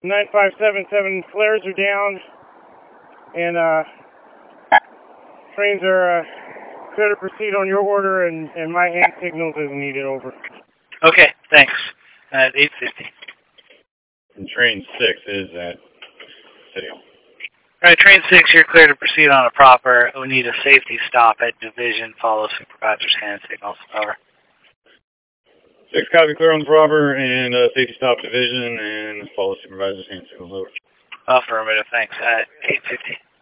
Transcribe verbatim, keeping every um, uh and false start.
nine five seven seven, flares are down, and uh, trains are uh, clear to proceed on your order, and, and my hand signals as needed, over. Okay, thanks. At eight fifty. And train six is at City Hall. All right, train six, you're clear to proceed on a proper. We need a safety stop at Division. Follow supervisor's hand signals. Over. Six, copy, clear on the proper, and uh, safety stop Division, and follow supervisor's hand signals. Over. Affirmative, thanks. At eight fifty.